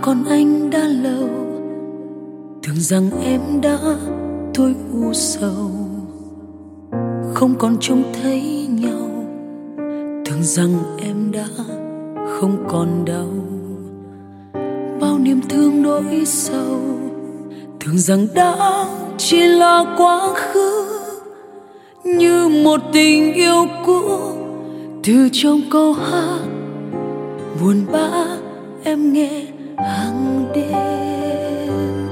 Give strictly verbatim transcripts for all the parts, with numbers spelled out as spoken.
còn anh đã lâu, tưởng rằng em đã thôi u sầu, không còn trông thấy nhau, tưởng rằng em đã không còn đau. Bao niềm thương nỗi sâu, tưởng rằng đã chỉ là quá khứ, như một tình yêu cũ từ trong câu hát buồn bã em nghe hàng đêm.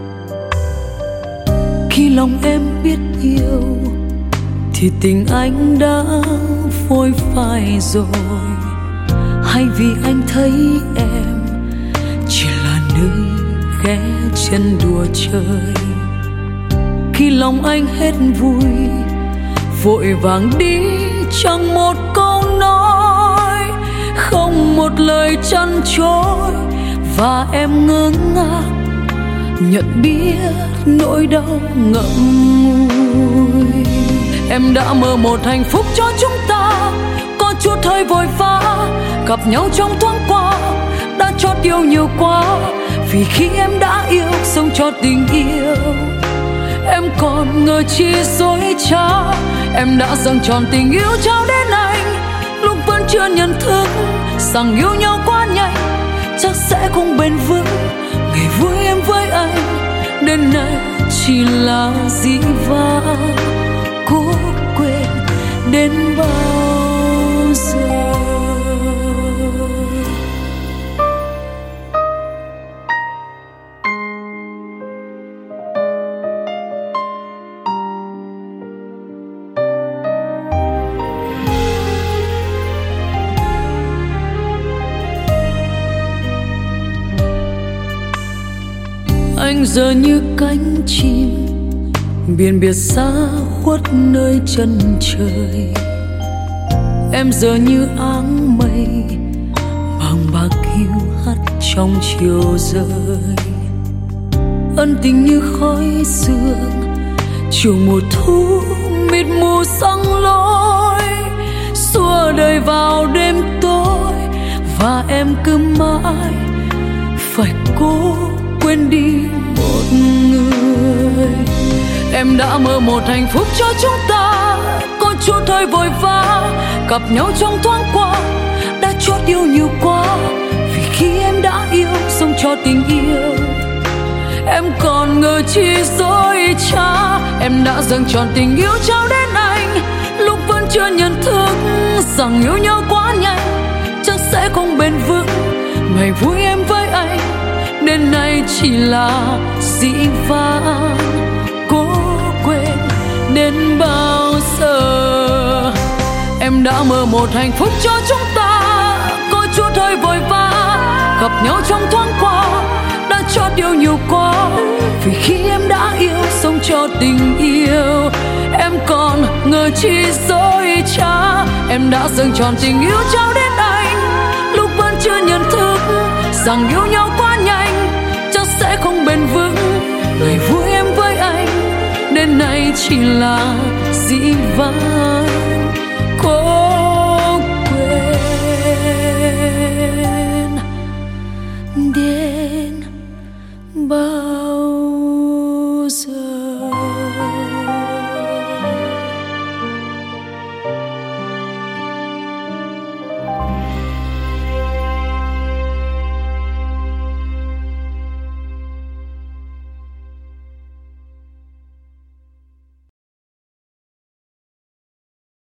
Khi lòng em biết yêu thì tình anh đã phôi phai rồi, hay vì anh thấy em chỉ là nơi ghé chân đùa chơi. Khi lòng anh hết vui, vội vàng đi chẳng một câu nói, không một lời chăn chối, và em ngơ ngác nhận biết nỗi đau ngậm ngùi. Em đã mơ một hạnh phúc cho chúng ta, có chút hơi vội vã, gặp nhau trong thoáng qua, đã chót yêu nhiều quá. Vì khi em đã yêu, sống cho tình yêu, em còn ngờ chi dối trá. Em đã dâng tròn tình yêu trao đến anh, lúc vẫn chưa nhận thức rằng yêu nhau quá nhanh chắc sẽ không bền vững. Ngày vui em với anh đến nay chỉ là dĩ vãng, cố quên đến bao giờ. Anh giờ như cánh chim biển biệt xa khuất nơi chân trời, em giờ như áng mây bằng bạc hiu hắt trong chiều rơi. Ân tình như khói sương chiều mùa thu mịt mù sông lối, xua đời vào đêm tối, và em cứ mãi phải cố quên đi một người. Em đã mơ một hạnh phúc cho chúng ta, có chút hơi vội vã, gặp nhau trong thoáng qua, đã chót yêu nhiều quá. Vì khi em đã yêu, sống cho tình yêu, em còn ngờ chi dối trá. Em đã dâng tròn tình yêu trao đến anh, lúc vẫn chưa nhận thức rằng yêu nhau quá nhanh chắc sẽ không bền vững. Ngày vui em với anh đến nay chỉ là dĩ vãng, cố quên đến bao giờ. Em đã mơ một hạnh phúc cho chúng ta, có chút hơi vội vã, gặp nhau trong thoáng qua, đã chót yêu nhiều quá. Vì khi em đã yêu, sống cho tình yêu, em còn ngờ chi dối trá. Em đã dâng tròn tình yêu trao đến anh, lúc vẫn chưa nhận thức rằng yêu nhau quá nhanh chắc sẽ không bền vững. Ngày vui em với anh đến nay chỉ là dĩ vãng, cố